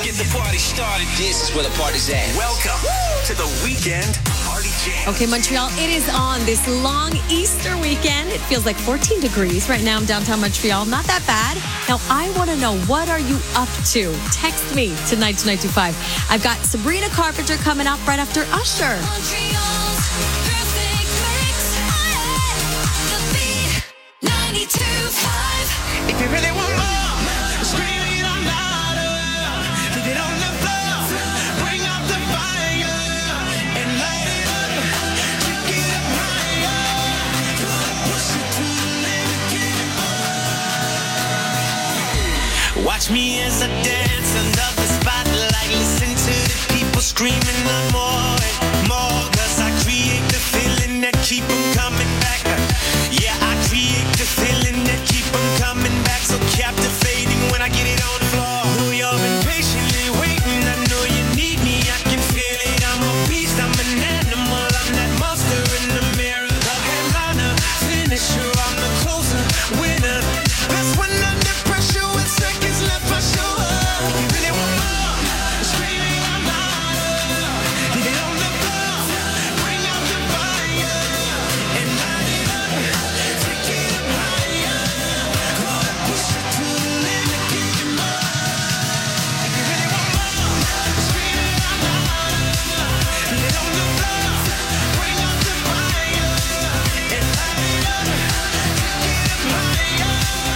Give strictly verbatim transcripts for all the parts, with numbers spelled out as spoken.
Get the party started. This is where the party's at. Welcome to the Weekend Party Jam. Okay, Montreal, it is on this long Easter weekend. It feels like fourteen degrees right now in downtown Montreal. Not that bad. Now, I want to know, what are you up to? Text me tonight to nine two five. I've got Sabrina Carpenter coming up right after Usher. Montreal's perfect mix. The beat ninety-two point five. If you really want more, scream it out louder. Keep it on the floor. Bring out the fire and light it up. Kick it up higher. Push it to the limit, get it more. Watch me as I dance under the spotlight. Listen to the people screaming out more and more. Cause I create the feeling that keep them coming back. Yeah, I create the feeling that keep them coming back. So captivating when I get it on the floor. Know you've been patiently waiting. I know you need me. I can feel it. I'm a beast. I'm an animal. I'm that monster in the mirror. The headliner, finisher. I'm the closer, winner. That's when under pressure with seconds left I show up. You really want more? Scream it out louder. Get it on the floor. Bring out the fire and light it up. Take it up higher. Push it to the limit, get it more. If you really want more, scream it out louder. Get it on the floor. Bring out the fire and light it up. Take it up higher.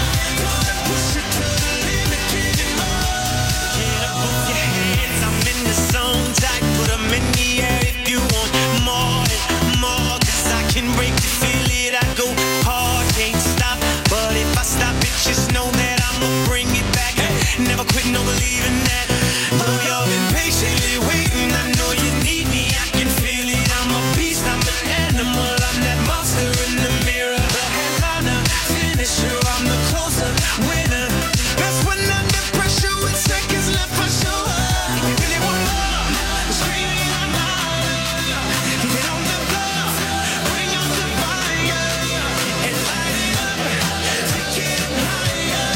Push it to the limit, get it more. Get up with your hands, I'm in the zone. Tight, put 'em in the air if you want more and more. Cause I can break it, feel it, I go hard, can't stop. But if I stop it, just know that I'ma bring it back. Never quit, no believing that. Though you've been patiently waiting, I know you need me, I can feel it. I'm a beast, I'm an animal, I'm that monster in the mirror. The headliner, finisher, I'm the closer, winner. That's when under pressure with seconds left I show up. If you really want more, scream it out louder. Get it on the floor, bring out the fire and light it up. Take it up higher.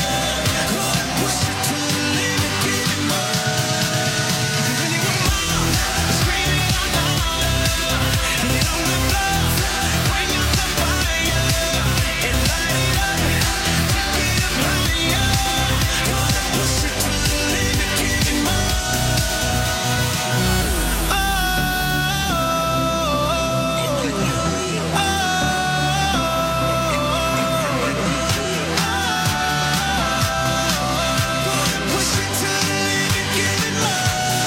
Push it to the limit, get it more. If you really want more, scream it out louder. Get it on the floor, bring out the fire and light it up. Take it up higher. Push it to the limit, get it more. Push it to the limit, give it more.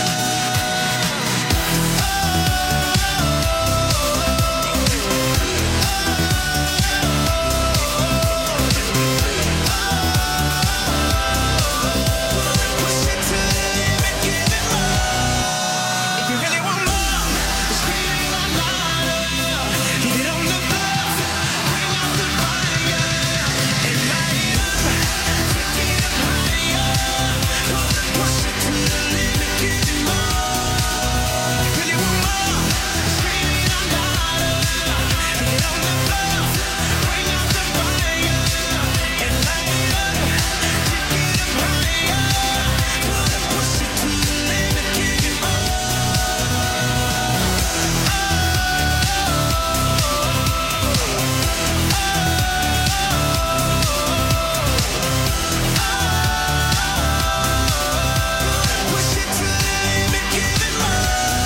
Push it to the limit, give it more. If you really want more, scream it out louder. Get it on the floor, bring out the fire and light it up. Take it up higher. Push it to the limit, give it more. If you really want more, scream it out louder. Get it on the floor, bring out the fire and light it up. Take it up higher. Push it to the limit, give it more. Push it to the limit, give it more.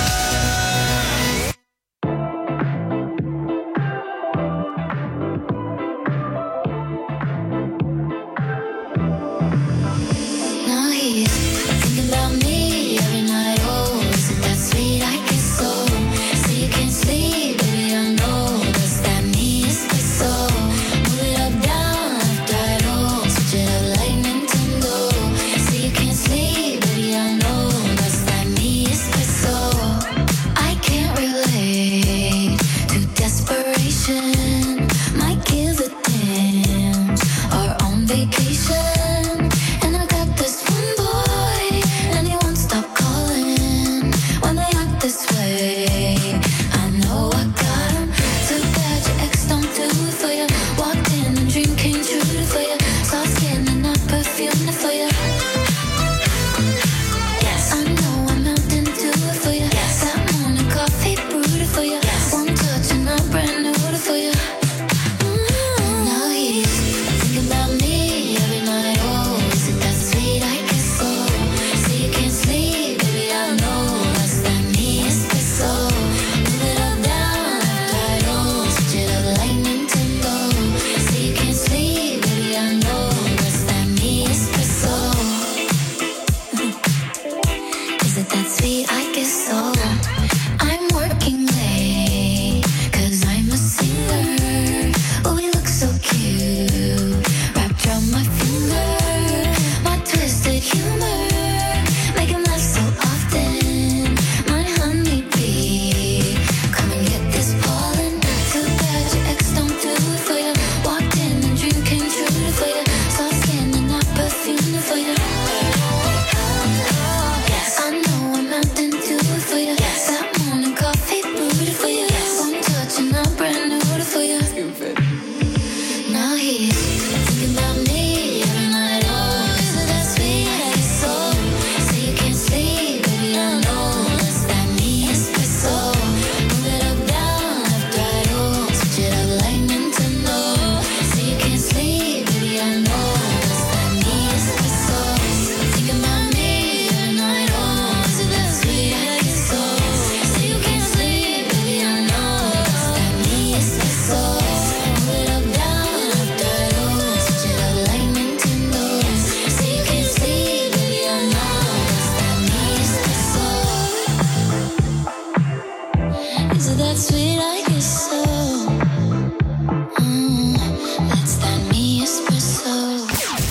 Now he's thinking about me every night. Oh, isn't that sweet? I guess so. So you can't sleep, baby, I know. Does that mean it's the soul? Move it up, down, left, right, oh. Switch it up like Nintendo. So you can't sleep, baby, I know. Does that mean it's the soul? I can't relate to desperation. Might give a damn. Are on vacation. And I got this one boy, and he won't stop calling when they act this way. I know I got him. Too bad your ex don't do it for you. Walked in and dream came true for you. Soft skin and not perfume for you. Yes, I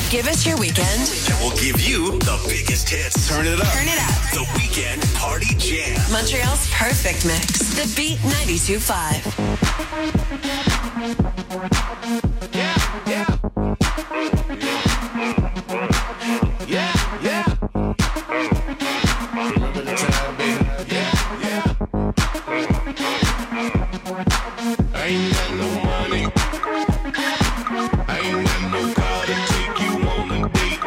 Give us your weekend. And we'll give you the biggest hits. Turn it up. Turn it up. The Weekend Party Jam. Montreal's perfect mix. The Beat ninety-two point five. Yeah, yeah. Yeah, yeah. Remember the time, baby. Yeah, yeah. I ain't got no money. I ain't got no car to take you on a date.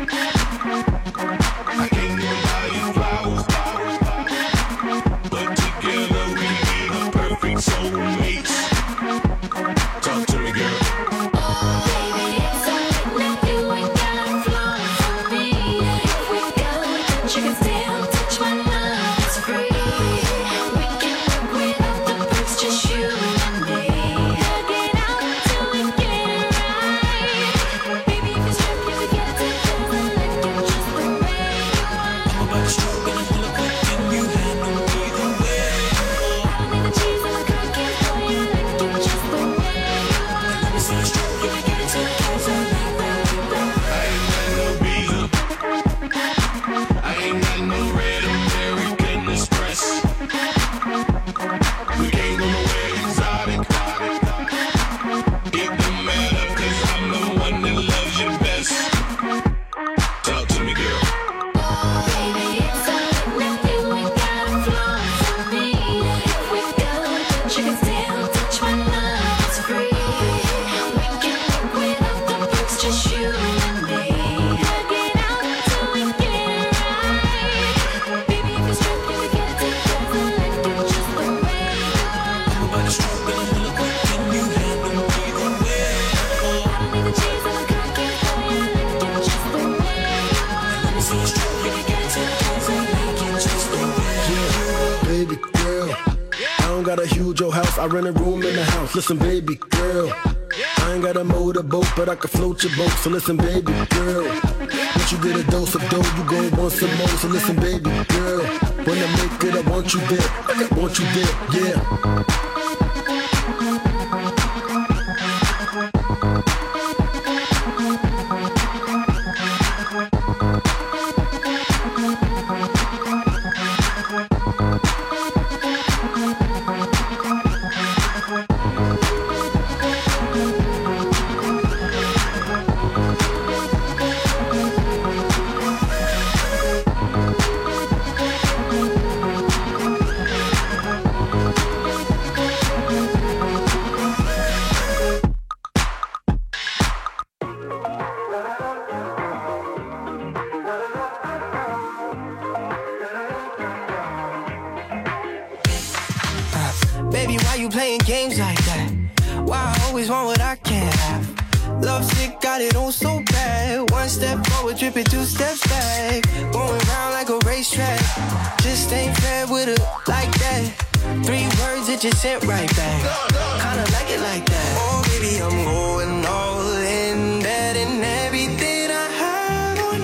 I can't even buy you flowers, flowers, flowers. But together we be the perfect soulmates. Talk to me, girl. I rent a room in the house. Listen, baby girl, I ain't got a motorboat, but I can float your boat. So listen, baby girl, once you get a dose of dough, you gon' want some more. So listen, baby girl, when I make it, I want you there. I want you there, yeah. Baby, why you playing games like that? Why I always want what I can't have? Love sick, got it on so bad. One step forward, tripping two steps back. Going round like a racetrack. Just ain't fair with it like that. Three words that you sent right back. Kinda like it like that. Oh, baby, I'm going all in. Betting everything I have on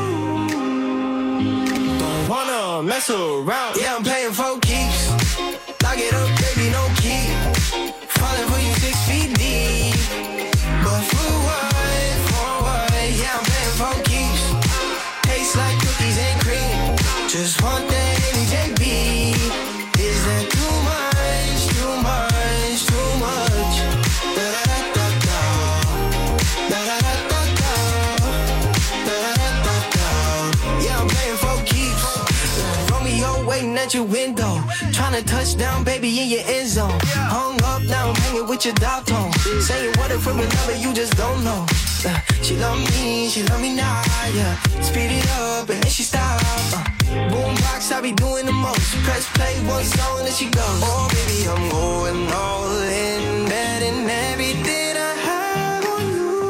you. Don't wanna mess around. Yeah, I'm playing for keeps. Lock it up, baby, no key. Falling for you six feet deep. But for what, for what? Yeah, I'm playing for keeps. Tastes like cookies and cream. Just want that N J B. Is that too much, too much, too much? Da-da-da-da-da. Da-da-da-da-da. Da-da-da-da-da. Yeah, I'm playing for keeps. Romeo waiting at your window. Tryna touch down, baby, in your end zone. Hung up, now I'm hanging with your dog tone. Saying what if from another, you just don't know. Uh, she love me, she love me now, yeah. Speed it up and then she stop. Uh, boombox, I be doing the most. Press play, one song, and then she goes. Oh, baby, I'm going all in. Betting everything I have on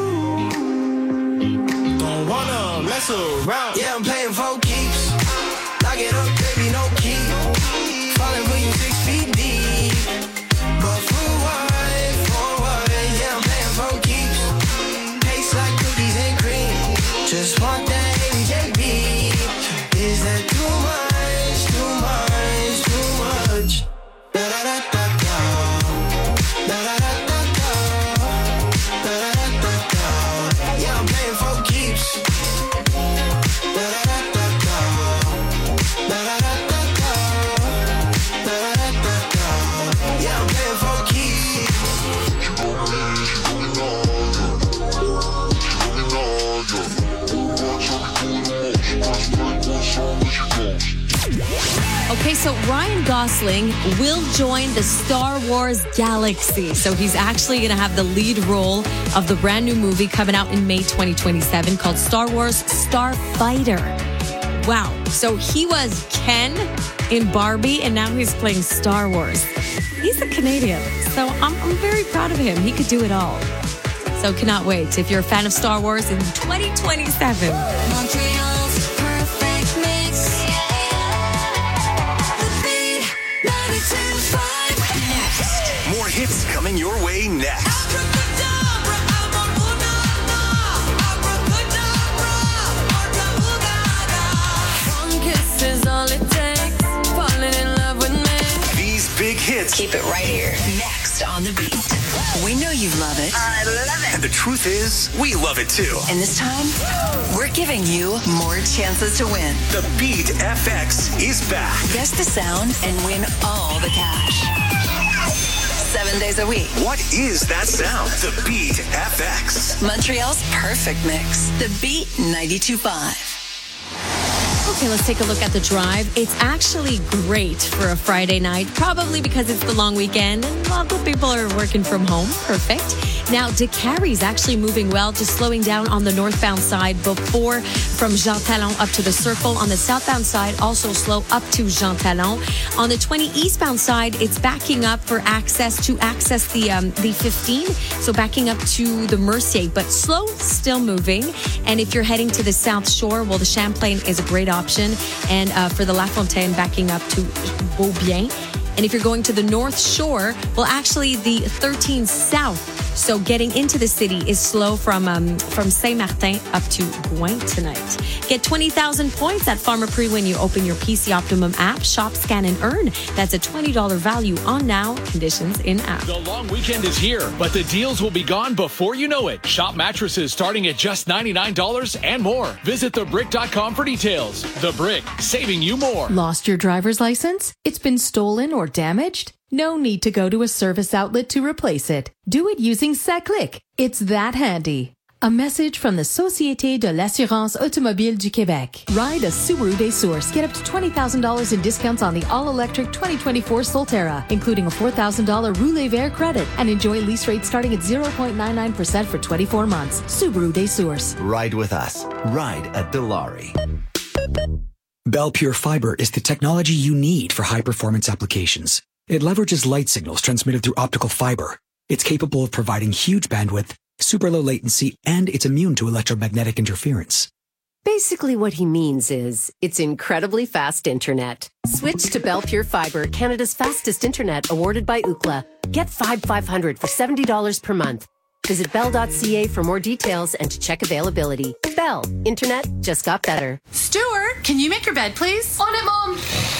you. Don't wanna mess around. Yeah, I'm playing for keeps. Lock it up, baby, no key. Falling for you six feet deep. But for what, for what? Yeah, I'm playing for keeps. Tastes like cookies and cream. Just want that N J B. Is that too much, too much, too much? Da-da-da-da-da. Da-da-da-da-da. Da-da-da-da-da. Yeah, I'm playing for keeps. Okay, so Ryan Gosling will join the Star Wars galaxy. So he's actually going to have the lead role of the brand new movie coming out in May twenty twenty-seven called Star Wars Starfighter. Wow. So he was Ken in Barbie, and now he's playing Star Wars. He's a Canadian, so I'm, I'm very proud of him. He could do it all. So cannot wait if you're a fan of Star Wars in twenty twenty-seven. Montreal's perfect mix. The Beat ninety-two point five. Next. More hits coming your way next. Abracadabra, abracadabra, abracadabra, abracadabra. One kiss is all it takes. Falling in love with me. These big hits. Keep it right here. Next on The Beat. We know you love it. I love it. And the truth is, we love it too. And this time, we're giving you more chances to win. The Beat F X is back. Guess the sound and win all the cash. Seven days a week. What is that sound? The Beat F X. Montreal's perfect mix. The Beat ninety-two point five. Okay, let's take a look at the drive. It's actually great for a Friday night, probably because it's the long weekend and lots of people are working from home. Perfect. Now, DeCarry's actually moving well, just slowing down on the northbound side before from Jean Talon up to the Circle. On the southbound side, also slow up to Jean Talon. On the twenty eastbound side, it's backing up for access to access the um, the fifteen. So backing up to the Mercier, but slow, still moving. And if you're heading to the South Shore, well, the Champlain is a great option. And uh, for the La Fontaine, backing up to Beaubien. And if you're going to the North Shore, well, actually the thirteen South. So getting into the city is slow from um, from Saint-Martin up to Gouin tonight. Get twenty thousand points at Pharmaprix when you open your P C Optimum app. Shop, scan, and earn. That's a twenty dollars value on now. Conditions in app. The long weekend is here, but the deals will be gone before you know it. Shop mattresses starting at just ninety-nine dollars and more. Visit the brick dot com for details. The Brick, saving you more. Lost your driver's license? It's been stolen or damaged? No need to go to a service outlet to replace it. Do it using SACLIC. It's that handy. A message from the Société de l'Assurance Automobile du Québec. Ride a Subaru Des Sources. Get up to twenty thousand dollars in discounts on the all-electric twenty twenty-four Solterra, including a four thousand dollars Roulet Vert credit, and enjoy lease rates starting at zero point nine nine percent for twenty-four months. Subaru Des Sources. Ride with us. Ride at Dilawri. Bell Pure Fiber is the technology you need for high-performance applications. It leverages light signals transmitted through optical fiber. It's capable of providing huge bandwidth, super low latency, and it's immune to electromagnetic interference. Basically what he means is, it's incredibly fast internet. Switch to Bell Pure Fiber, Canada's fastest internet, awarded by Ookla. Get Fibe five hundred for seventy dollars per month. Visit bell dot c a for more details and to check availability. Bell. Internet just got better. Stuart, can you make your bed, please? On it, Mom.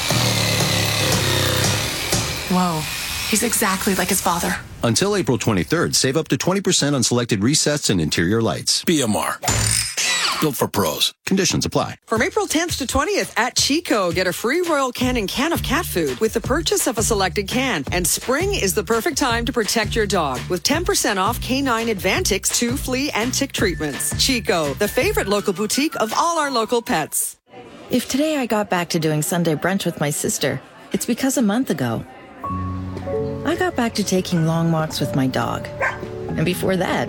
Whoa, he's exactly like his father. Until April twenty-third, save up to twenty percent on selected resets and interior lights. B M R. Built for pros. Conditions apply. From April tenth to twentieth at Chico, get a free Royal Canin can of cat food with the purchase of a selected can. And spring is the perfect time to protect your dog with ten percent off Canine Advantix two flea and tick treatments. Chico, the favorite local boutique of all our local pets. If today I got back to doing Sunday brunch with my sister, it's because a month ago, I got back to taking long walks with my dog. And before that,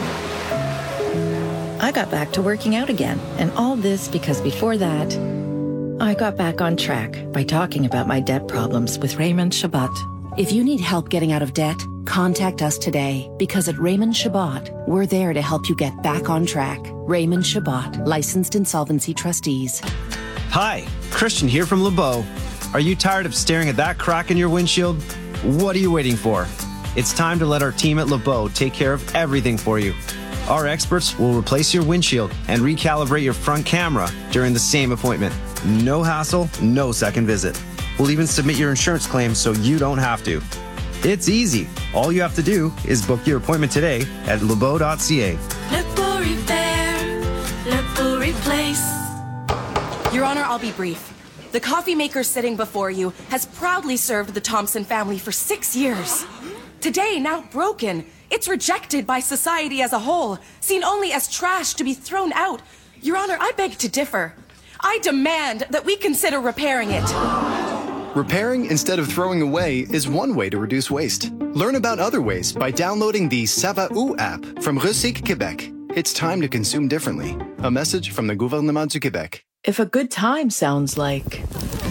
I got back to working out again. And all this because before that, I got back on track by talking about my debt problems with Raymond Chabot. If you need help getting out of debt, contact us today, because at Raymond Chabot, we're there to help you get back on track. Raymond Chabot, licensed insolvency trustees. Hi, Christian here from LeBeau. Are you tired of staring at that crack in your windshield? What are you waiting for? It's time to let our team at LeBeau take care of everything for you. Our experts will replace your windshield and recalibrate your front camera during the same appointment. No hassle, no second visit. We'll even submit your insurance claim so you don't have to. It's easy. All you have to do is book your appointment today at lebeau dot c a. LeBeau Repair, LeBeau Replace. Your Honor, I'll be brief. The coffee maker sitting before you has proudly served the Thompson family for six years. Today, now broken, it's rejected by society as a whole, seen only as trash to be thrown out. Your Honor, I beg to differ. I demand that we consider repairing it. Repairing instead of throwing away is one way to reduce waste. Learn about other ways by downloading the Ça va où app from Recycle Québec. It's time to consume differently. A message from the Gouvernement du Québec. If a good time sounds like,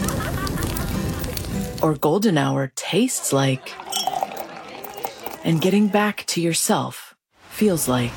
or golden hour tastes like, and getting back to yourself feels like,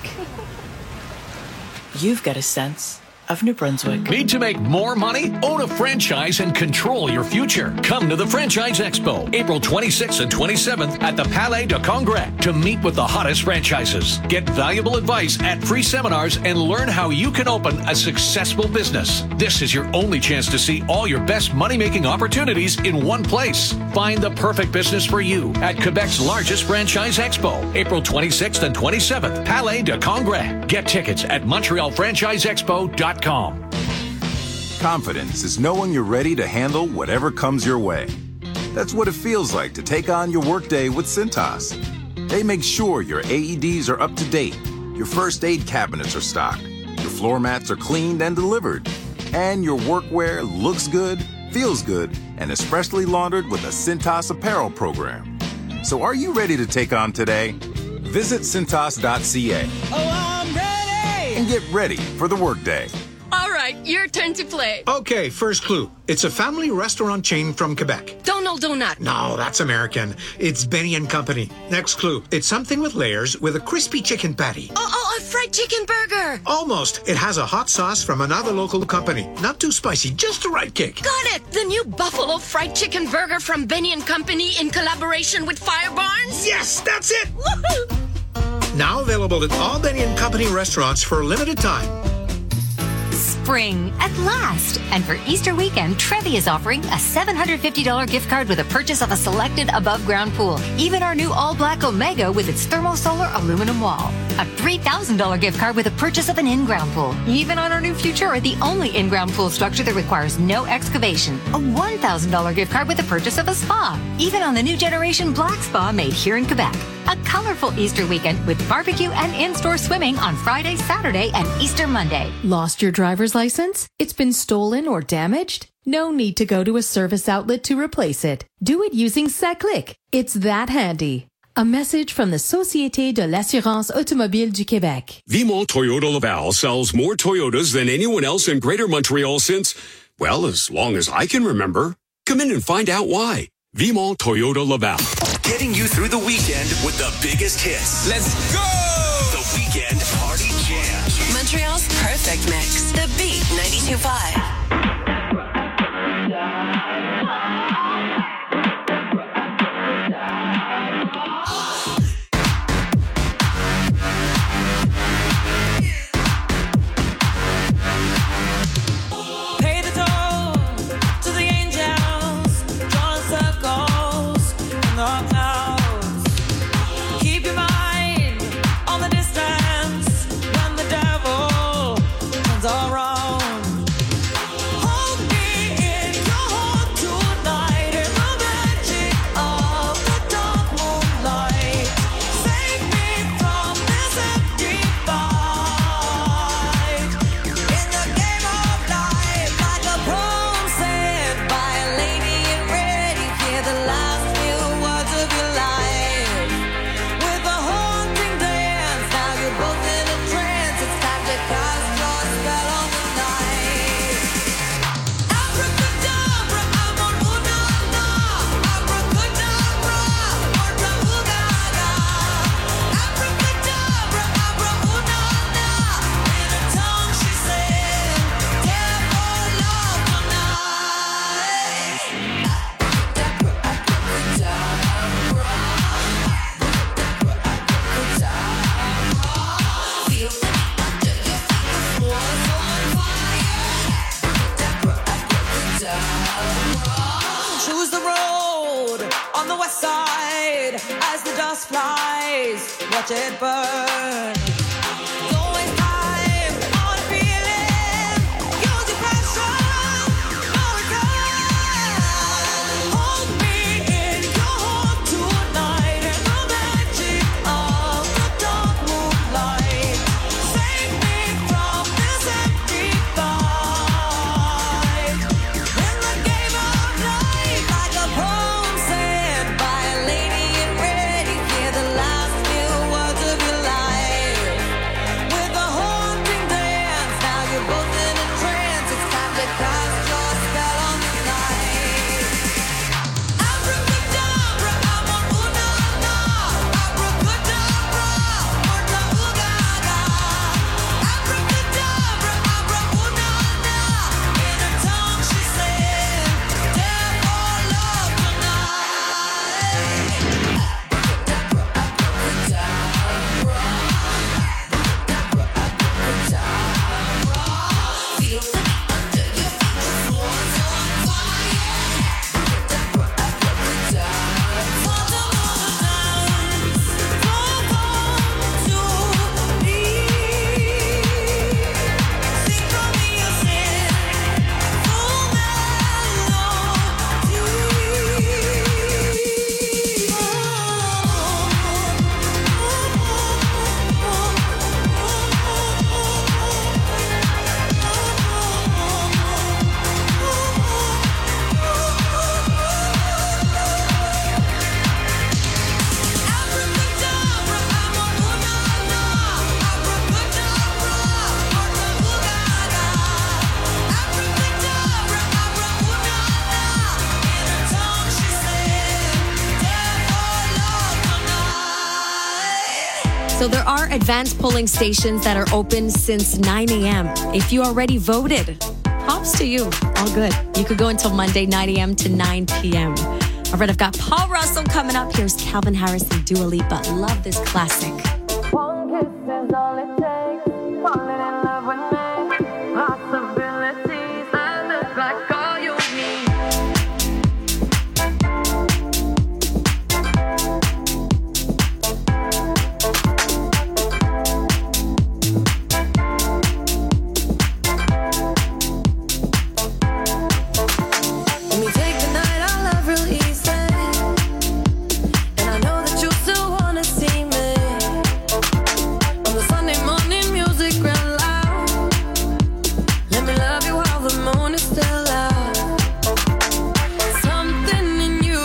you've got a sense of New Brunswick. Need to make more money? Own a franchise and control your future. Come to the Franchise Expo, April twenty-sixth and twenty-seventh at the Palais de Congrès to meet with the hottest franchises. Get valuable advice at free seminars and learn how you can open a successful business. This is your only chance to see all your best money-making opportunities in one place. Find the perfect business for you at Quebec's largest Franchise Expo, April twenty-sixth and twenty-seventh, Palais de Congrès. Get tickets at montreal franchise expo dot com. Confidence is knowing you're ready to handle whatever comes your way. That's what it feels like to take on your workday with Cintas. They make sure your A E Ds are up to date, your first aid cabinets are stocked, your floor mats are cleaned and delivered, and your workwear looks good, feels good, and is freshly laundered with a Cintas apparel program. So are you ready to take on today? Visit cintas dot c a. Oh, I'm ready! And get ready for the workday. All right, your turn to play. Okay, first clue. It's a family restaurant chain from Quebec. Donald Donut. No, that's American. It's Benny and Company. Next clue. It's something with layers with a crispy chicken patty. Oh, oh, a fried chicken burger. Almost. It has a hot sauce from another local company. Not too spicy, just the right kick. Got it. The new Buffalo fried chicken burger from Benny and Company in collaboration with Fire Barns. Yes, that's it. Woohoo! Now available at all Benny and Company restaurants for a limited time. Spring at last. And for Easter weekend, Trevi is offering a seven hundred fifty dollars gift card with a purchase of a selected above-ground pool. Even our new all-black Omega with its thermosolar aluminum wall. A three thousand dollars gift card with a purchase of an in-ground pool. Even on our new Futura, the only in-ground pool structure that requires no excavation. A one thousand dollars gift card with the purchase of a spa. Even on the new generation Black Spa made here in Quebec. A colorful Easter weekend with barbecue and in-store swimming on Friday, Saturday, and Easter Monday. Lost your driver's license? It's been stolen or damaged? No need to go to a service outlet to replace it. Do it using SACLIC. It's that handy. A message from the Société de l'Assurance Automobile du Québec. Vimont Toyota Laval sells more Toyotas than anyone else in Greater Montreal since, well, as long as I can remember. Come in and find out why. Vimont Toyota Laval. Getting you through the weekend with the biggest hits. Let's go! The Weekend Party Jam. Montreal's perfect mix. The Beat ninety-two point five. Watch it burn. Like a So there are advanced polling stations that are open since nine a.m. If you already voted, props to you. All good. You could go until Monday, nine a.m. to nine p.m. All right, I've got Paul Russell coming up. Here's Calvin Harris and Dua Lipa. Love this classic. One kiss is all it takes. Falling in love with me. Possibilities. I look like all you need. Let me take the night, I love real easy. And I know that you still wanna see me. On the Sunday morning, music real loud. Let me love you while the moon is still out. Something in you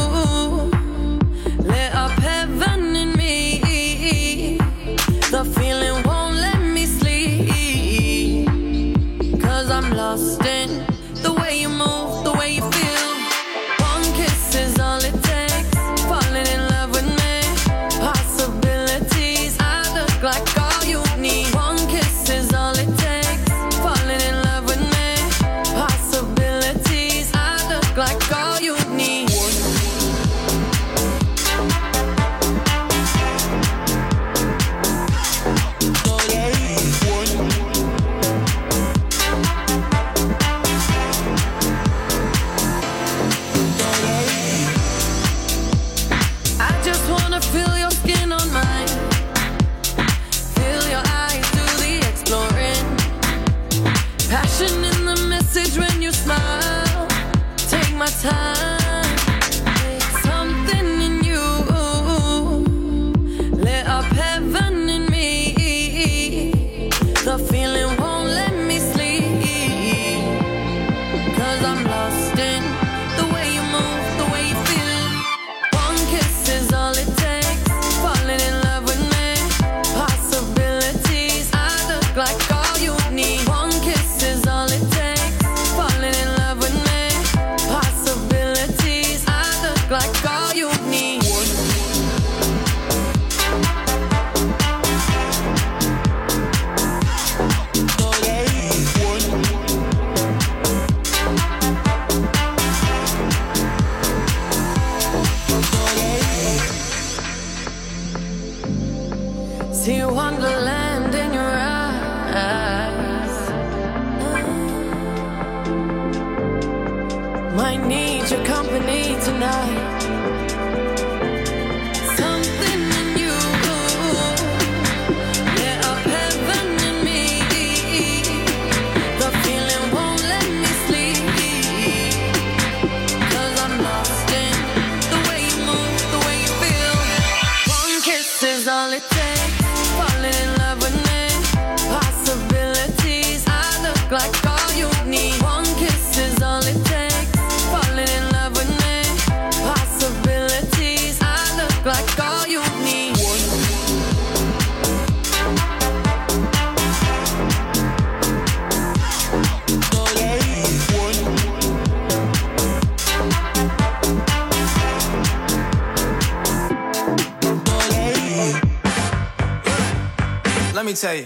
lit up heaven in me. The feeling won't let me sleep. Cause I'm lost in the way you move, the way you feel. One kiss is all it takes. Falling in love with me. Possibilities. I look like all you need. One kiss is all it takes. Falling in love with me. Possibilities. I look like all you need. I just wanna feel your skin on mine. Feel your eyes do the exploring. Passion in the message when you smile. Take my time. Something in you lit up heaven in me. The feeling won't let me sleep. Cause I'm lost in the way you move, the way you feel. One kiss is all it takes. Falling in love with me. Possibilities. I look like all you need. One kiss is all it takes. Falling in love with me. Possibilities. I look like all you need. See wonderland in your eyes. Might need your company tonight. Something in you lit up heaven in me. The feeling won't let me sleep. Cause I'm lost in the way you move, the way you feel. One kiss is all it takes. Falling in love with me. Possibilities. I look like all you need. One kiss is all it takes. Falling in love with me. Possibilities. I look like all you need. Let me tell you.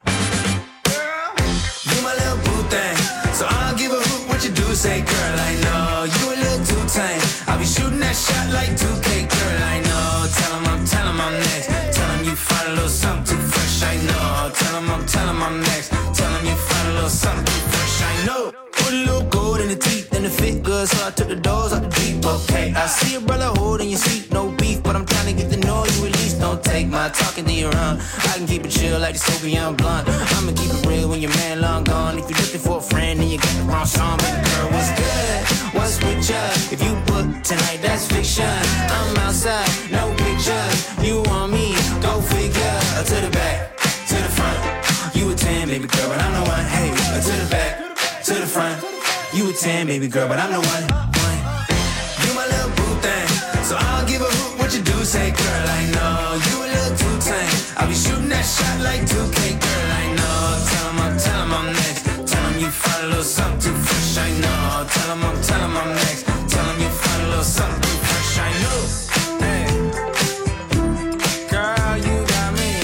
You my little boo thing. So I'll give a hoot what you do say, girl, I know. You a little too tame. I'll be shooting that shot like two K, girl, I know. Tell him I'm, tell him I'm next. Tell him you find a little something too fresh, I know. Tell him I'm, tell him I'm next. Tell him you find a little something too fresh, I know. Put a little gold in the teeth and the fit good, so I took the doors out the deep, okay. I see a brother holding your seat, no beef, but I'm trying to get to know you at least. Don't take my talking to your own. I can keep it chill like the Soviet blunt. I'ma keep it real when your man long gone. If you're looking for a friend, then you got the wrong song. Baby girl, what's good? What's with ya? If you book tonight, that's fiction. I'm outside, no pictures. You want me? Go figure. To the back, to the front. You a ten, baby girl, but I'm the one. Hey, to the back, to the front. You a ten, baby girl, but I'm the one. one. You my little boo thing, so I'll give a hoot what you do say, girl. I know you a little too tame. I'll be shooting that shot like two K, girl. I know. Tell him I'm, tell him I'm next. Tell him you find a little something too fresh. I know. Tell him I'm, tell him I'm next. Tell him you find a little something too fresh. I know. Hey, girl, you got me.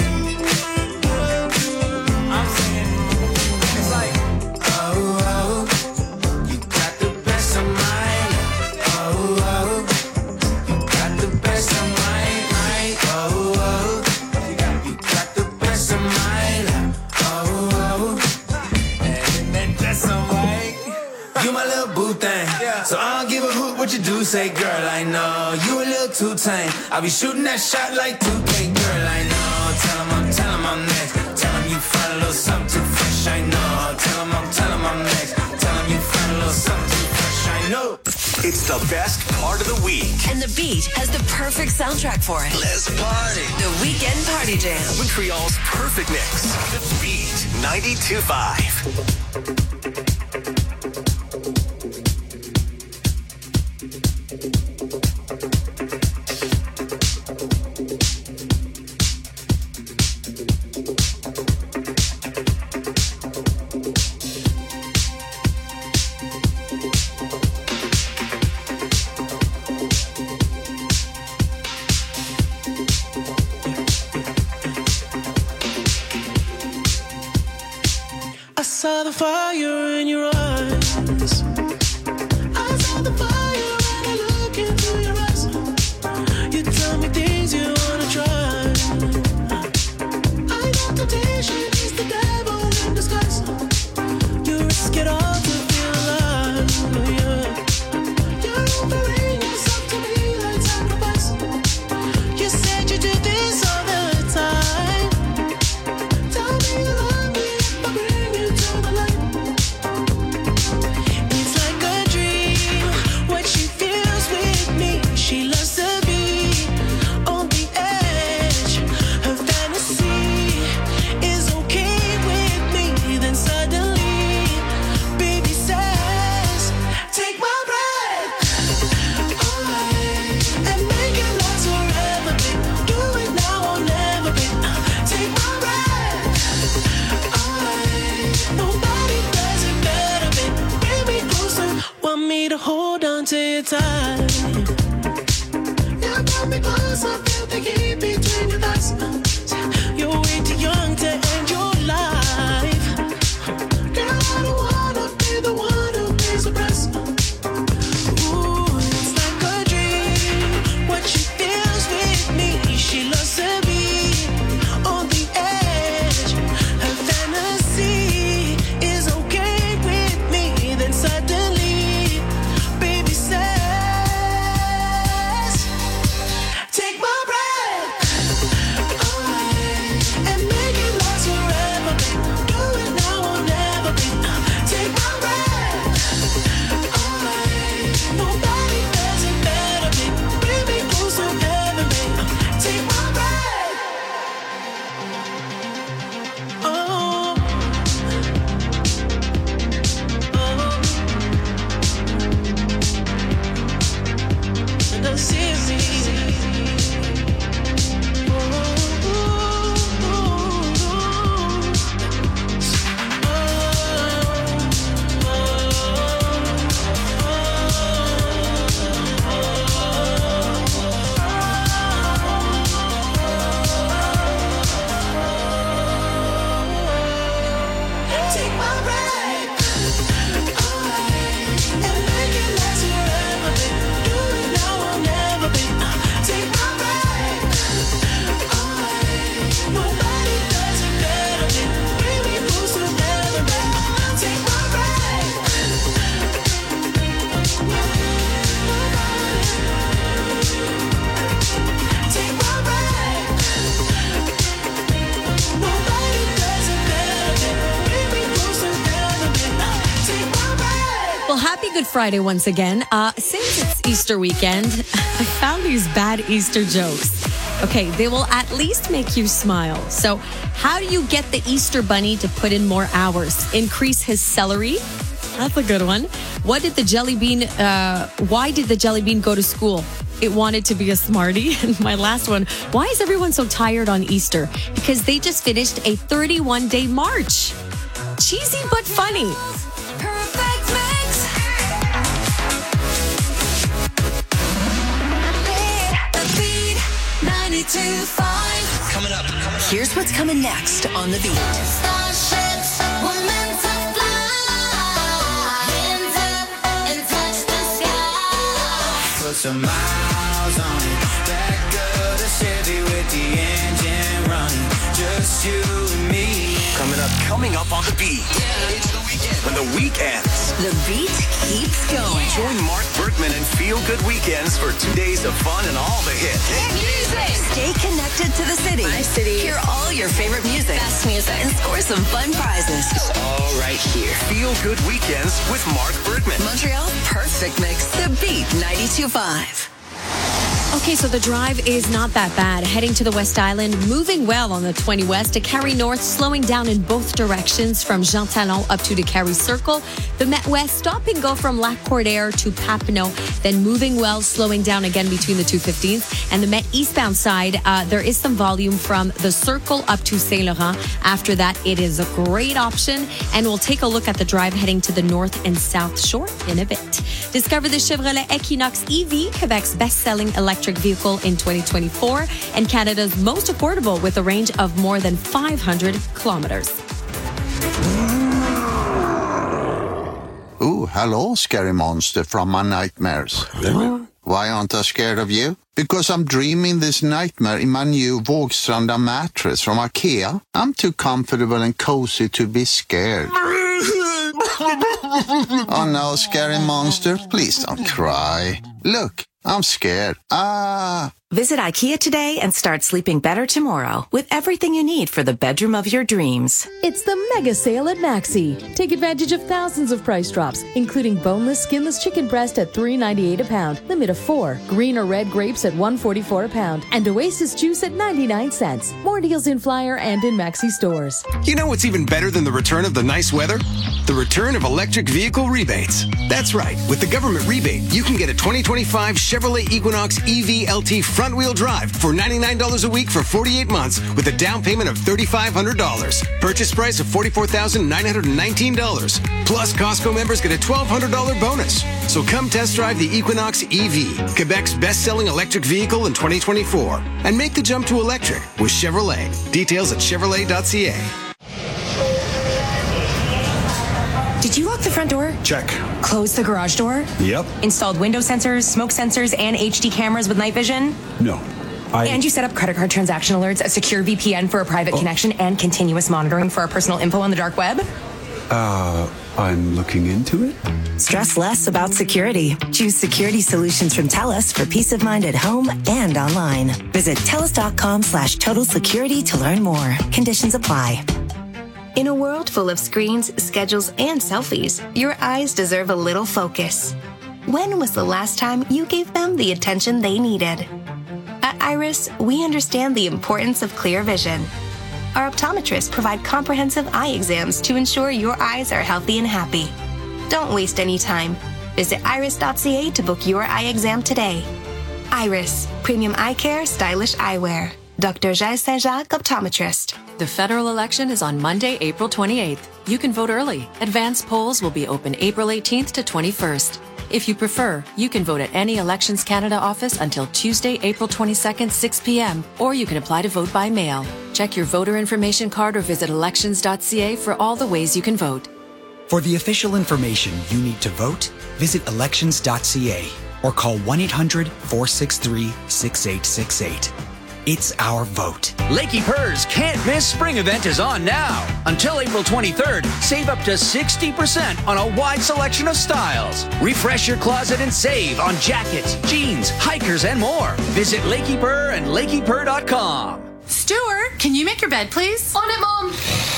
boo thing. So I don't give a hoot what you do say, girl, I know you a little too tame. I'll be shooting that shot like two K, girl, I know. Tell him I'm, tell him I'm next. Tell him you find a little something too fresh, I know. Tell him I'm, tell him I'm next. Tell him you find a little something too fresh, I know. It's the best part of the week. And the beat has the perfect soundtrack for it. Let's party. The Weekend Party Jam. Montreal's perfect mix. The Beat ninety-two point five. I saw the fire in your eyes. I saw the fire when I look into your eyes. You tell me things you wanna try. I know temptation is the devil in disguise. You risk it all to feel alive. Yeah. You're offering yourself to me like sacrifice. You said you do this all the time. Tell me you love me if I bring you to the light. It's like a dream, what she feels with me. She loves to be on the edge. Her fantasy is okay with me. Then suddenly, baby says, take my breath away and make it last forever, babe. Do it now or never, babe. Take my breath away. Nobody does it better, babe. Bring me closer. Want me to hold on to you tight. You brought me closer, feel the heat between your thighs. You're way too young to end your life. Girl, I don't wanna be the one who pays the price. Ooh, it's like a dream, what she feels with me. She loves to be on the edge. Her fantasy is okay with me. Then suddenly, baby says, take my breath away and make it last forever, babe. Do it now or never, babe. Take my breath away. Nobody does it better, babe. Bring me closer, heaven, babe. Take my breath. Oh, oh, and don't see me. Take my breath away and make it last forever, babe. Do it now or never, babe. Take my breath away. Nobody does it better, babe. Bring me closer, heaven, babe. Take my breath. Take my breath. Nobody does it better, babe. Bring me closer, heaven, babe. Take my breath. Well, happy Good Friday once again. Uh, since it's Easter weekend, I found these bad Easter jokes. Okay, they will at least make you smile. So, how do you get the Easter bunny to put in more hours? Increase his celery? That's a good one. What did the jelly bean, uh, why did the jelly bean go to school? It wanted to be a smarty. And my last one, why is everyone so tired on Easter? Because they just finished a thirty-one day march. Cheesy but funny. Perfect mix. The Beat ninety-two point five. Coming up. Here's what's coming next on The Beat. Starships were meant to fly. Hands up and touch the sky. Put some miles on it. Back of the Chevy with the engine running. Just you and me. Coming up. coming up on The Beat. It's the weekend. When the weekends. The beat keeps going. Join Mark Bergman and Feel Good Weekends for two days of fun and all the hits. Stay connected to the city. My city. Hear all your favorite music, best music, and score some fun prizes. It's all right here. Feel Good Weekends with Mark Bergman. Montreal's perfect mix. The Beat ninety-two point five. Okay, so the drive is not that bad. Heading to the West Island, moving well on the twenty West to Carrie North, slowing down in both directions from Jean Talon up to the Carrie Circle. The Met West, stop and go from Lac Cordaire to Papineau, then moving well, slowing down again between the two fifteens. And the Met eastbound side, uh, there is some volume from the Circle up to Saint Laurent. After that, it is a great option. And we'll take a look at the drive heading to the North and South Shore in a bit. Discover the Chevrolet Equinox E V, Quebec's best-selling electric vehicle in twenty twenty-four and Canada's most affordable with a range of more than five hundred kilometers. Oh, hello, scary monster from my nightmares. Why aren't I scared of you? Because I'm dreaming this nightmare in my new Vågstranda mattress from IKEA. I'm too comfortable and cozy to be scared. Oh no, scary monster, please don't cry. Look, I'm scared. Ah. Visit IKEA today and start sleeping better tomorrow with everything you need for the bedroom of your dreams. It's the mega sale at Maxi. Take advantage of thousands of price drops, including boneless, skinless chicken breast at three ninety-eight a pound, limit of four, green or red grapes at one forty-four a pound, and Oasis juice at ninety-nine cents. More deals in Flyer and in Maxi stores. You know what's even better than the return of the nice weather? The return of electric vehicle rebates. That's right. With the government rebate, you can get a twenty twenty-five Chevrolet Equinox E V L T front-wheel drive for ninety-nine dollars a week for forty-eight months with a down payment of three thousand five hundred dollars. Purchase price of forty-four thousand nine hundred nineteen dollars. Plus, Costco members get a twelve hundred dollars bonus. So come test drive the Equinox E V, Quebec's best-selling electric vehicle in twenty twenty-four. And make the jump to electric with Chevrolet. Details at chevrolet dot c a. Did you lock the front door? Check. Close the garage door? Yep. Installed window sensors, smoke sensors, and H D cameras with night vision? No. I... And you set up credit card transaction alerts, a secure V P N for a private oh. connection, and continuous monitoring for our personal info on the dark web? Uh, I'm looking into it. Stress less about security. Choose security solutions from TELUS for peace of mind at home and online. Visit telus.com slash total security to learn more. Conditions apply. In a world full of screens, schedules, and selfies, your eyes deserve a little focus. When was the last time you gave them the attention they needed? At Iris, we understand the importance of clear vision. Our optometrists provide comprehensive eye exams to ensure your eyes are healthy and happy. Don't waste any time. Visit iris dot c a to book your eye exam today. Iris, premium eye care, stylish eyewear. Doctor Gilles Saint-Jacques, optometrist. The federal election is on Monday, April twenty-eighth. You can vote early. Advanced polls will be open April eighteenth to twenty-first. If you prefer, you can vote at any Elections Canada office until Tuesday, April twenty-second, six p.m., or you can apply to vote by mail. Check your voter information card or visit elections dot c a for all the ways you can vote. For the official information you need to vote, visit elections dot c a or call one eight hundred, four six three, six eight six eight. It's our vote. Lakey Purr's Can't Miss Spring event is on now. Until April twenty-third, save up to sixty percent on a wide selection of styles. Refresh your closet and save on jackets, jeans, hikers, and more. Visit Lakey Purr and lakey purr dot com. Stuart, can you make your bed, please? On it, Mom.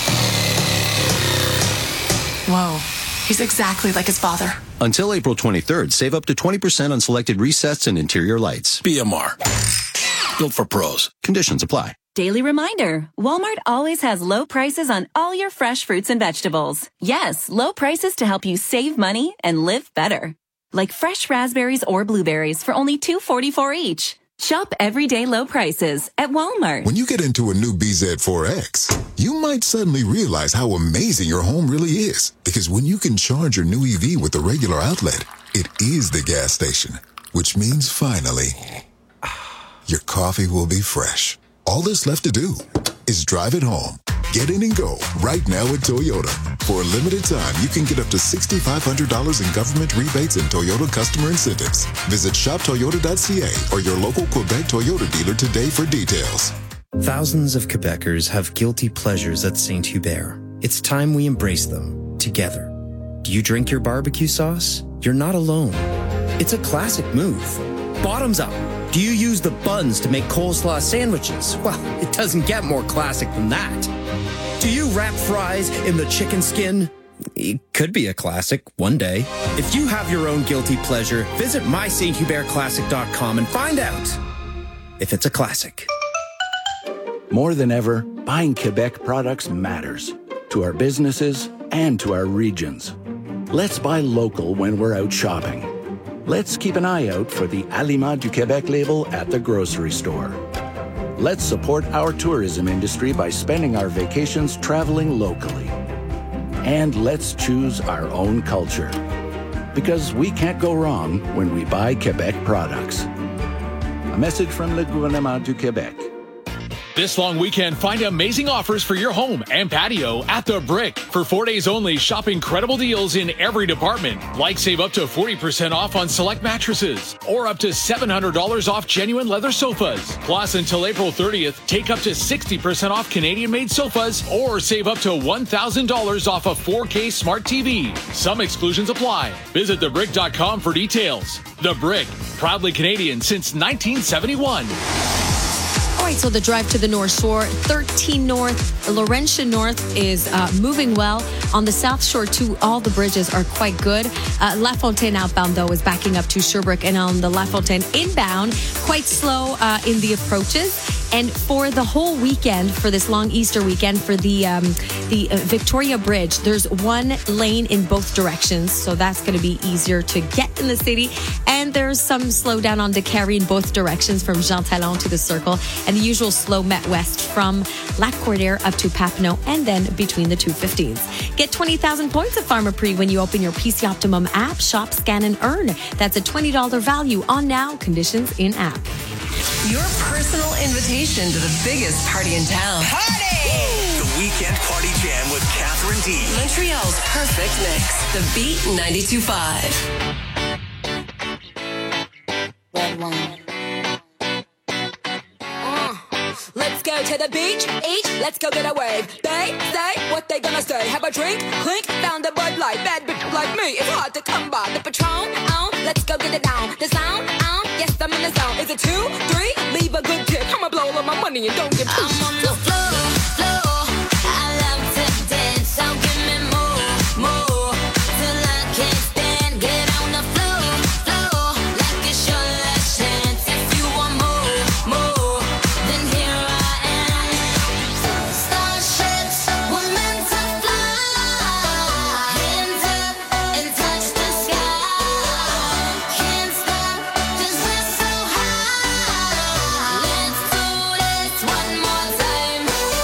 Whoa, he's exactly like his father. Until April twenty-third, save up to twenty percent on selected resets and interior lights. B M R. Built for pros. Conditions apply. Daily reminder, Walmart always has low prices on all your fresh fruits and vegetables. Yes, low prices to help you save money and live better. Like fresh raspberries or blueberries for only two dollars and forty-four cents each. Shop everyday low prices at Walmart. When you get into a new B Z four X, you might suddenly realize how amazing your home really is. Because when you can charge your new E V with a regular outlet, it is the gas station. Which means finally, your coffee will be fresh. All that's left to do is drive it home. Get in and go right now at Toyota. For a limited time, you can get up to six thousand five hundred dollars in government rebates and Toyota customer incentives. Visit shop toyota dot c a or your local Quebec Toyota dealer today for details. Thousands of Quebecers have guilty pleasures at Saint Hubert. It's time we embrace them together. Do you drink your barbecue sauce? You're not alone. It's a classic move. Bottoms up. Do you use the buns to make coleslaw sandwiches? Well, it doesn't get more classic than that. Do you wrap fries in the chicken skin? It could be a classic one day. If you have your own guilty pleasure, visit my saint hubert classic dot com and find out if it's a classic. More than ever, buying Quebec products matters to our businesses and to our regions. Let's buy local when we're out shopping. Let's keep an eye out for the Aliments du Québec label at the grocery store. Let's support our tourism industry by spending our vacations traveling locally. And let's choose our own culture. Because we can't go wrong when we buy Quebec products. A message from Le Gouvernement du Québec. This long weekend, find amazing offers for your home and patio at The Brick. For four days only, shop incredible deals in every department. Like save up to forty percent off on select mattresses or up to seven hundred dollars off genuine leather sofas. Plus, until April thirtieth, take up to sixty percent off Canadian-made sofas or save up to one thousand dollars off a four K smart T V. Some exclusions apply. Visit the brick dot com for details. The Brick, proudly Canadian since nineteen seventy-one. All right, so the drive to the North Shore, thirteen North, Laurentian North is uh, moving well. On the South Shore, too, all the bridges are quite good. Uh, La Fontaine outbound, though, is backing up to Sherbrooke. And on the La Fontaine inbound, quite slow uh, in the approaches. And for the whole weekend, for this long Easter weekend, for the um, the uh, Victoria Bridge, there's one lane in both directions. So that's going to be easier to get in the city. And there's some slowdown on DeCarry in both directions from Jean Talon to the Circle. And the usual slow Met West from Lac Courtier up to Papineau and then between the two fifteens. Get twenty thousand points of Pharmaprix when you open your P C Optimum app. Shop, scan, and earn. That's a twenty dollars value on now. Conditions in app. Your personal invitation to the biggest party in town. Party! The Weekend Party Jam with Catherine D. Montreal's perfect mix. The Beat ninety-two point five. Red one. Let's go to the beach, each, let's go get a wave. They say what they gonna say. Have a drink, clink, found a Bud Light. Bad bitch like me, it's hard to come by. The Patron, on, let's go get it down. The sound, on, yes, I'm in the zone. Is it two, three? Leave a good tip. I'ma blow all my money and don't get too. I'm on the floor, floor. I love to dance, so give me more, more. Till I can't stand, get on the floor, floor. Like it's your last chance. If you want more, more, then here I am. Starships were meant to fly. Hands up and touch the sky. Can't stop 'cause we're so high. Let's do this one more time.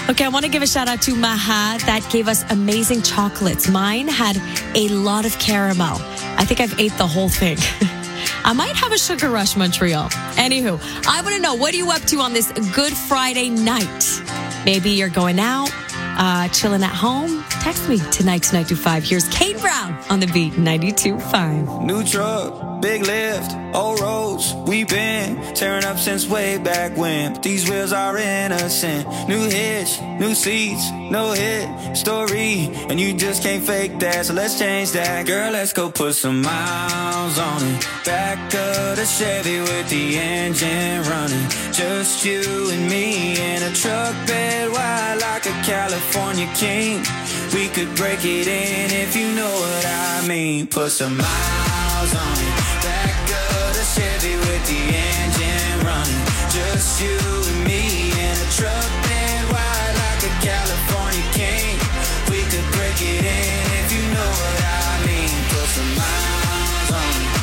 Okay, I want to give a shout out to Maha that gave us amazing chocolates. Mine had a lot of caramel. I think I've ate the whole thing. I might have a sugar rush, Montreal. Anywho, I want to know, what are you up to on this Good Friday night? Maybe you're going out, uh, chilling at home. Text me tonight to nine two five. Here's Kate Brown on the beat, ninety-two point five. New truck, big lift, old roads. We've been tearing up since way back when. But these wheels are innocent. New hitch, new seats, no hit story. And you just can't fake that, so let's change that. Girl, let's go put some miles on it. Back of the Chevy with the engine running. Just you and me in a truck bed wide like a California king. We could break it in if you know what I mean. Put some miles on it. Back of the Chevy with the engine running. Just you and me in a truck bed wide like a California king. We could break it in if you know what I mean. Put some miles on it.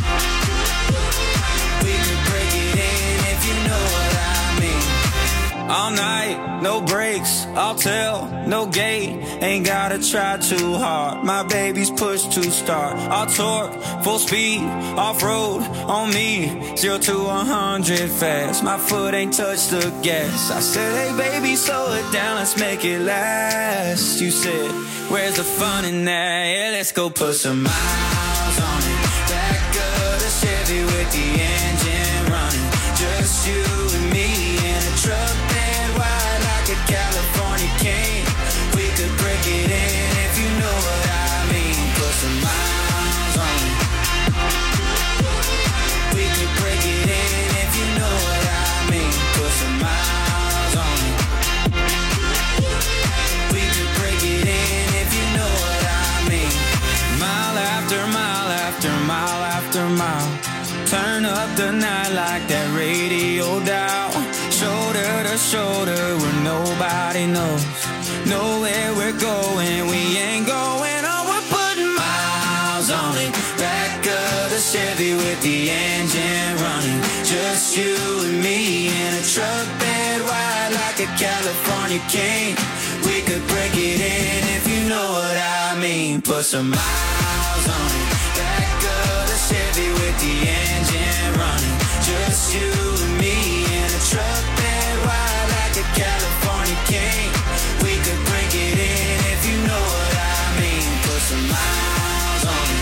We could break it in if you know what I mean. All night, no brakes, I'll tell, no gate. Ain't gotta try too hard. My baby's push to start. I'll torque, full speed, off-road on me. Zero to a hundred fast. My foot ain't touched the gas. I said, hey baby, slow it down, let's make it last. You said, where's the fun in that? Yeah, let's go put some miles on it. Back of the Chevy with the engine running. Just you and me in a truck bed wide like a California king. We could break it in if you know what I mean. Put some miles on it. We could break it in if you know what I mean. Put some miles on it. We could break it in if you know what I mean. Mile after mile after mile after mile. Turn up the night like that radio dial. Shoulder to shoulder where nobody knows. Know where we're going, we ain't going on. We're putting miles on it. Back of the Chevy with the engine running. Just you and me in a truck bed wide like a California king. We could break it in if you know what I mean. Put some miles on it. Back of the Chevy with the engine running. Just you and me in a truck bed wide like a California king. We could break it in if you know what I mean. Put some miles on it.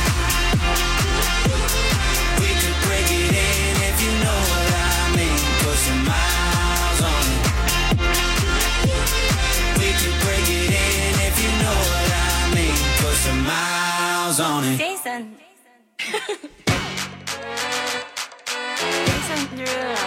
We could break it in if you know what I mean. Put some miles on it. We could break it in if you know what I mean. Put some miles on it. Jason. Jason Derulo.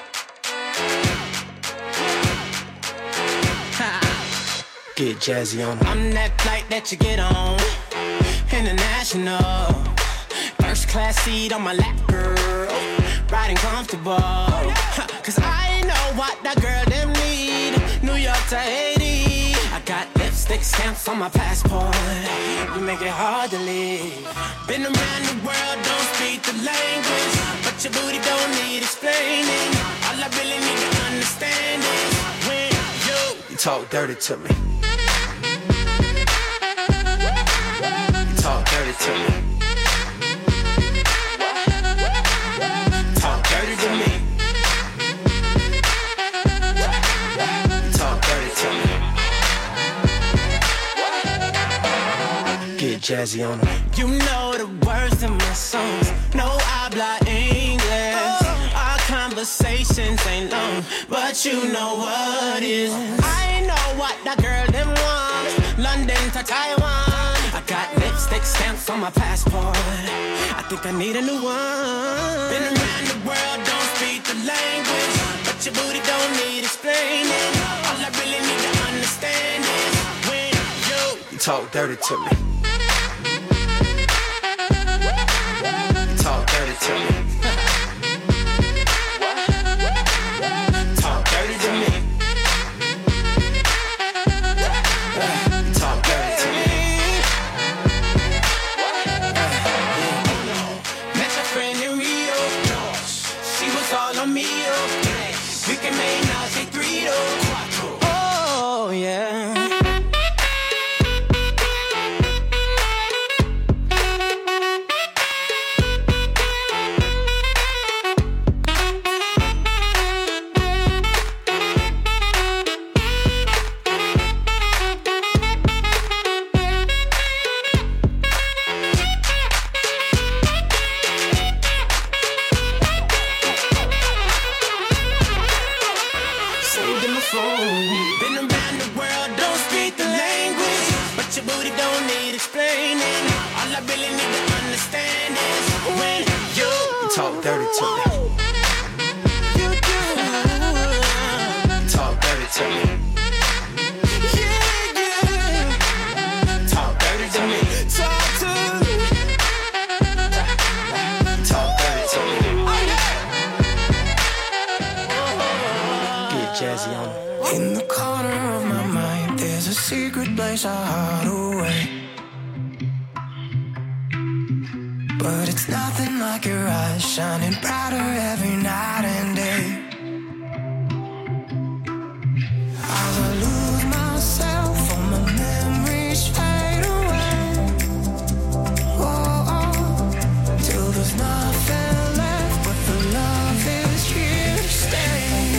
Get jazzy on. I'm that flight that you get on. International. First class seat on my lap, girl. Riding comfortable. Cause I know what that girl them need. New York to Haiti. I got lipstick stamps on my passport. You make it hard to leave. Been around the world, don't speak the language. But your booty don't need explaining. All I really need to understand is when you, you talk dirty to me. Talk dirty to me. Talk dirty to me. Talk dirty to me. Get jazzy on them. You know the words in my songs. No habla English. Our conversations ain't long, but you know what is. I know what that girl them want. London to Taiwan. I got lipstick stamps on my passport. I think I need a new one. Been around the world, don't speak the language. But your booty don't need explaining. All I really need to understand is when you, you talk dirty to me. You talk dirty to me. Talk dirty to me. Talk dirty to me. all on me, oh. We can make now say three, oh. Oh, soul. Been around the world, don't speak the language, but your booty don't need explaining. All I really need to understand is when you talk dirty to me. You do. Talk dirty to me. Yeah, yeah. Talk dirty to me. Talk to me. Talk dirty to me. Get jazzy on it. In the corner of my mind, there's a secret place I hide away. But it's nothing like your eyes shining brighter every night and day. As I lose myself, all my memories fade away. Oh, oh, till there's nothing left but the love is here to stay.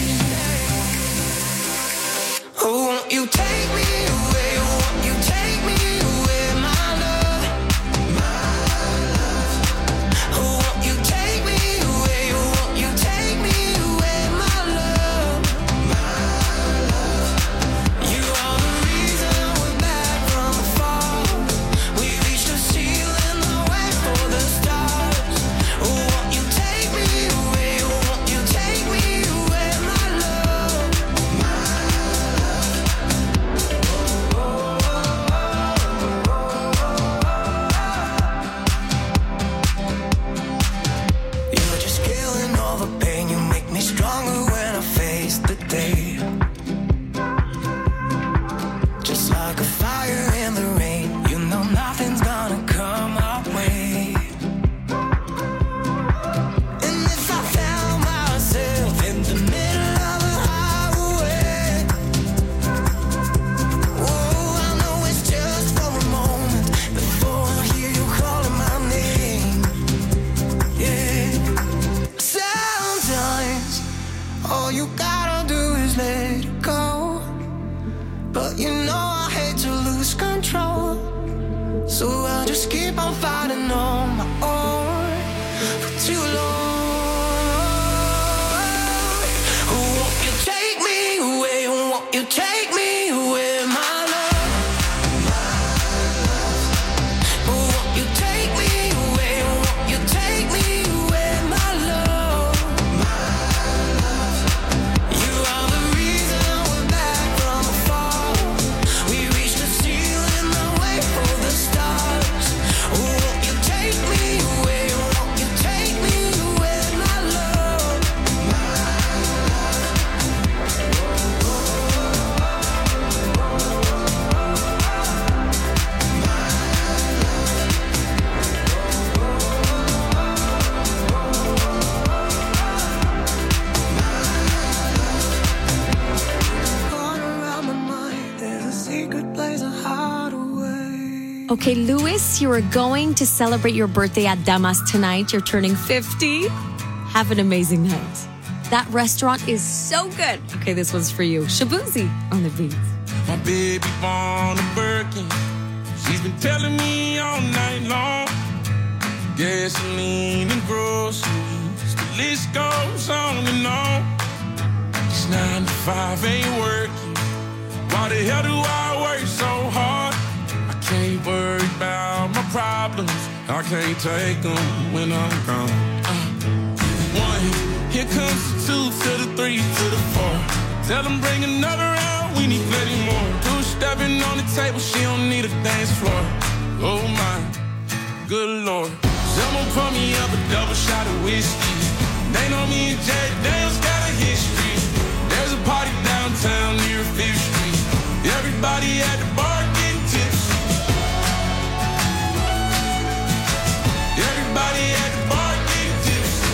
Oh, won't you take me away? Won't you take me away, my love? My love. Oh, won't you take me away? Won't you take me away, my love? My love. You are the reason we're back from the fall. We reached the ceiling, the way for the stars. Oh, won't you take me away? Won't you take me away, my love? My You're just killing all the pain. You make me stronger when I face the day. Just like a fire in the rain, you know nothing's gonna come our way. And if I found myself in the middle of a highway, oh, I know it's just for a moment before I hear you calling my name. Yeah. Sometimes all you gotta do is let it go. But you know I hate to lose control, so I just keep on fighting on my own for too long. Won't you take me away? Won't you take me away, my love? Won't you take me away? Won't you take me away, my love? You are the reason we're back from the fall. We reached the ceiling, the way for the stars. Won't you take me away? Won't you take me away, my love? Corner around my mind, there's a secret place I hide away. Okay, Louis, you are going to celebrate your birthday at Damas tonight. You're turning fifty. Have an amazing night. That restaurant is so good. Okay, this one's for you. Shabuzi on the beat. My baby born a Birkin. She's been telling me all night long. Gasoline and groceries, the list goes on and on. It's nine to five, ain't working. Why the hell do I work so hard? I can't worry about my problems. I can't take them when I'm gone. Uh, one, here comes the two to the three to the four. Tell them bring another round, we need plenty more. Two stepping on the table, she don't need a dance floor. Oh my, good Lord. Someone pour me up a double shot of whiskey. They know me and Jack Daniels got a history. There's a party downtown near Fifth Street. Everybody at the bar getting tipsy. Everybody at the bar getting tipsy.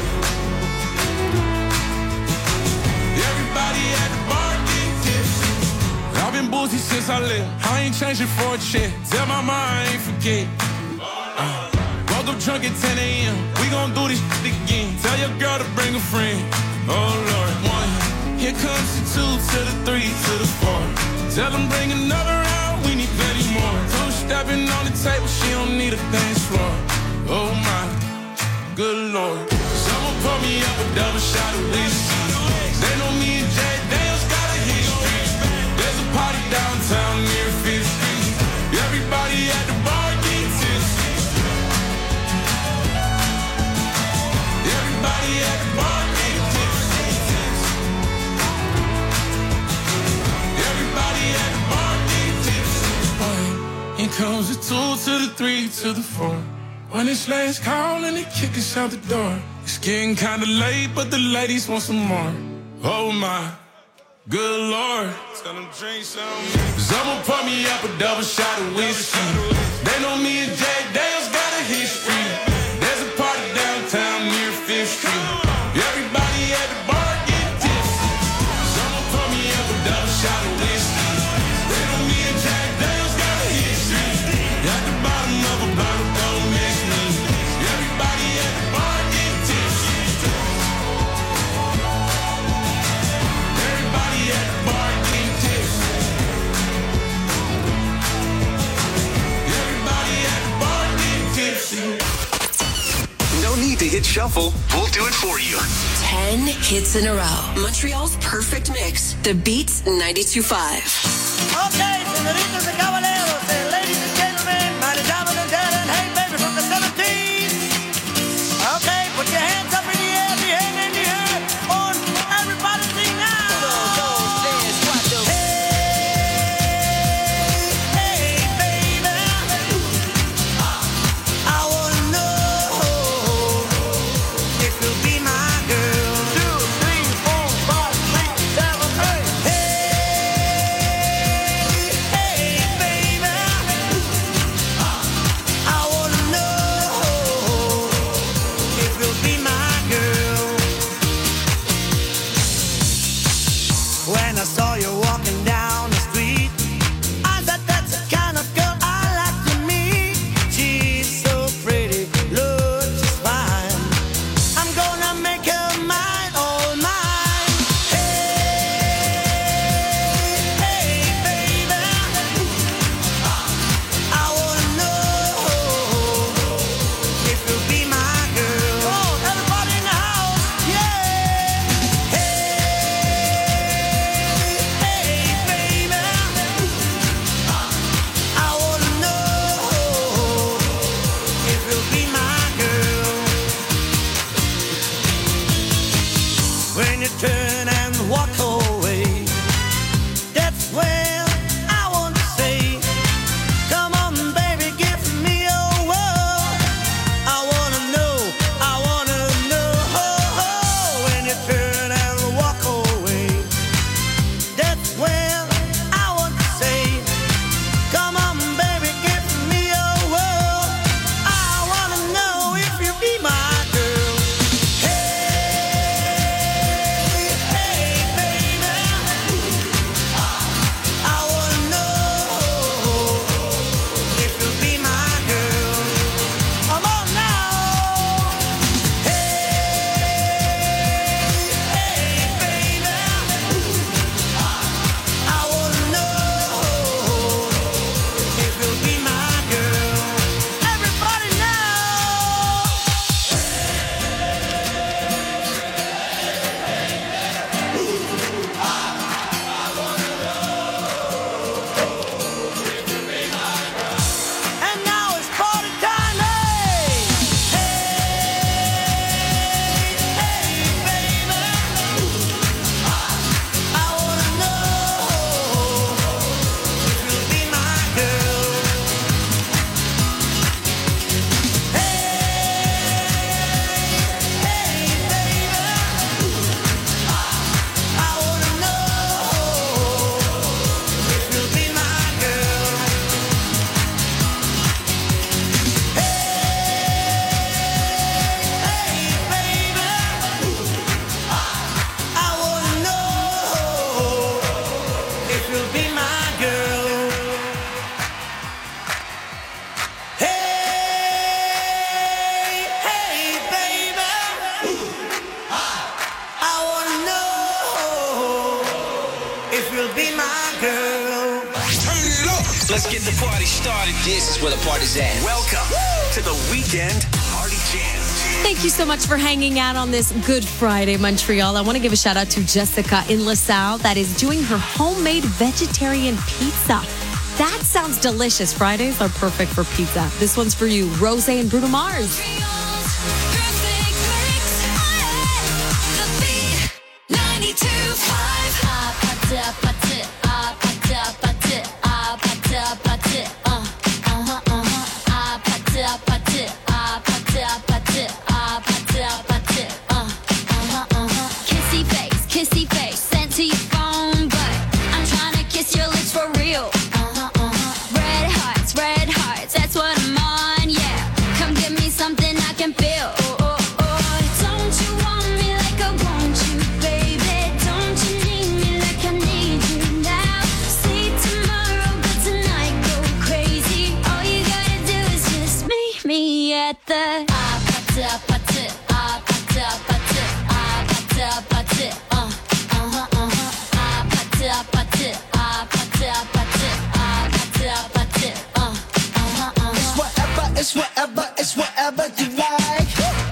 Everybody at the bar getting tipsy. I've been boozy since I left. I ain't changing for a check. Tell my mom I ain't forget. Uh, woke up drunk at ten a.m. We gon' do this shit again. Tell your girl to bring a friend. Oh Lord, one. Here comes the two to the three to the four. Tell them bring another round, we need plenty more. Two stepping on the table, she don't need a dance floor. Oh my, good Lord. Someone pour me up a double shot of whiskey. They know me and Jack Daniels got a comes the two to the three to the four. When it's last call and they kick us out the door. It's getting kinda late, but the ladies want some more. Oh my, good Lord. Tell them drink some. Cause I'ma pour me up a double shot of whiskey. They know me and Jack Dale's got a history. There's a party downtown near Fifth Street. Everybody at the bar get tipsy. Cause I'ma pour me up a double shot of whiskey. They know me and Jack Dale's got a history. At the bottom of a bottle, don't miss me. Everybody at the bar get tipsy. Everybody at the bar get tipsy. Everybody at the bar get tipsy. No need to hit shuffle. We'll do it for you. Ten hits in a row. Montreal's perfect mix. The Beats ninety-two point five. Okay, senoritas and caballeros, and ladies and gentlemen, my diamond and talent, hey baby from the seventies. Okay, put your hands up in the air, the hand in the air, on everybody sing now. Let's get the party started. This is where the party's at. Welcome to the Weekend Party Jam. Thank you so much for hanging out on this Good Friday, Montreal. I want to give a shout out to Jessica in LaSalle that is doing her homemade vegetarian pizza. That sounds delicious. Fridays are perfect for pizza. This one's for you, Rose and Bruno Mars. but it's whatever you like.